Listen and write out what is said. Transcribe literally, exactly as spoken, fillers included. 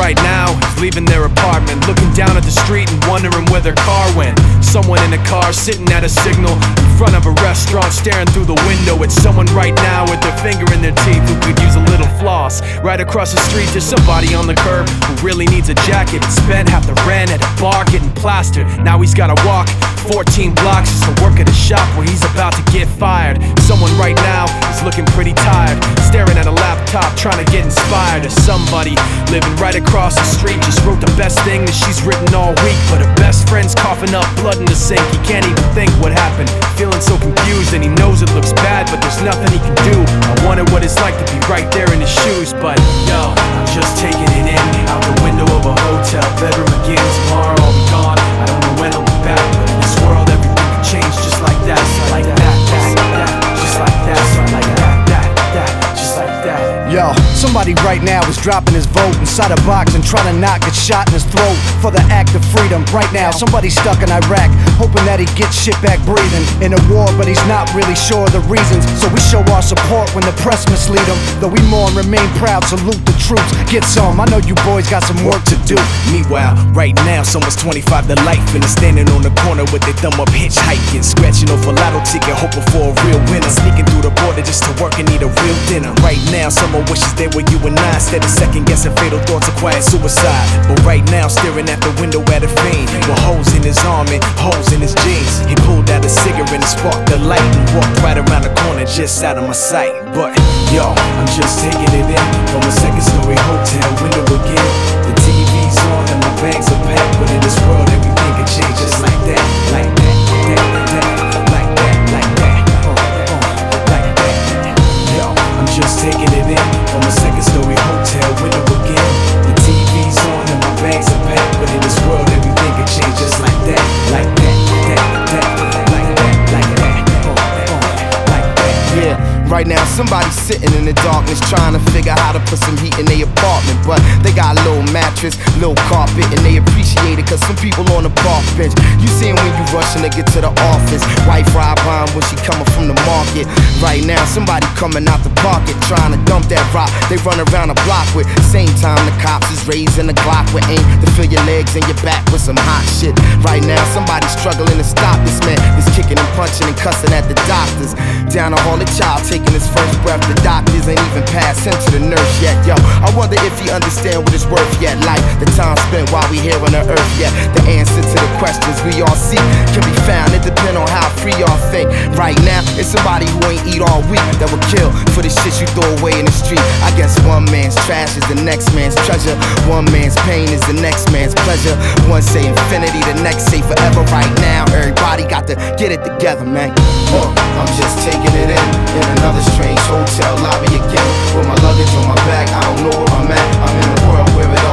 right now is leaving their apartment, looking down at the street and wondering where their car went. Someone in a car sitting at a signal in front of a restaurant, staring through the window at someone right now with their finger in their teeth who could use a little floss. Right across the street there's somebody on the curb who really needs a jacket and spent half the rent at a bar getting plastered. Now he's gotta walk fourteen blocks just to work at a shop where he's about to get fired. Someone right now is looking pretty tired, staring at a laptop trying to get inspired. As somebody living right across the street just wrote the best thing that she's written all week, but her best friend's coughing up blood in the sink. He can't even think what happened, feeling so confused, and he knows it looks bad but there's nothing he can do. I wonder what it's like to be right there in his shoes, but yo, I'm just taking it in, out the window of a hotel bedroom again. Tomorrow I'll be gone, I don't know when I'll be back, but in this world everything can change just like that, just like that, just like that, just like that, just like that, that, that, just like that. Yo, somebody right now is dropping his vote inside a box and trying to not get shot in his throat for the act of freedom. Right now, somebody's stuck in Iraq, hoping that he gets shit back breathing in a war, but he's not really sure of the reasons. So we show our support when the press mislead him. Though we mourn, remain proud, salute the troops. Get some, I know you boys got some work to do. Meanwhile, right now, someone's twenty-five to life and is standing on the corner with their thumb up hitchhiking, scratching off a lotto ticket, hoping for a real winner, sneaking through the border just to work and eat a real dinner. Right now, someone wishes they were you and I, instead of second guessing fatal thoughts of quiet suicide. But right now, staring at the window at a fiend with holes in his arm and holes in his jeans. He pulled out a cigarette and sparked the light and walked right around the corner just out of my sight. But yo, I'm just taking it in from a second story hotel window again. The T V's on and my bags are packed, but in this world everything can change just like that, like that, that, that, like that, like that, uh, uh, like that. Yo, I'm just taking it in from a second story hotel window again. The T V's on and my bags are packed, but in this world everything can change just like that, like that, that, that, like that, like that, uh, uh, like that. Yeah. Right now, somebody's sitting in the darkness trying to figure how to put some heat in their apartment. But they got a little mattress, little carpet, and they appreciate it cause some people on the park bench. You see 'em when you rushing to get to the office. Wife ride by 'em when she coming from the market. Right now, somebody coming out the pocket trying to dump that rock they run around the block with. Same time the cops is raising the Glock with aim to fill your legs and your back with some hot shit. Right now, somebody's struggling to stop this man that's kicking and punching and cussing at the doctors. Down the hall, a child taking his first breath. The doctors ain't even passed him to the nurse yet. Yo, I wonder if he understand what it's worth yet. Like the time spent while we here on the earth yet. The answer to the questions we all seek can be found. It depends on how free y'all think. Right now, it's somebody who ain't eat all week that would kill for the shit you throw away in the street. I guess one man's trash is the next man's treasure. One man's pain is the next man's pleasure. One say infinity, the next say forever. Right now, everybody got to get it together, man. Uh, I'm just taking it in in another strange hotel lobby again, with my luggage on my back. I don't know where I'm at. I'm in a world where it all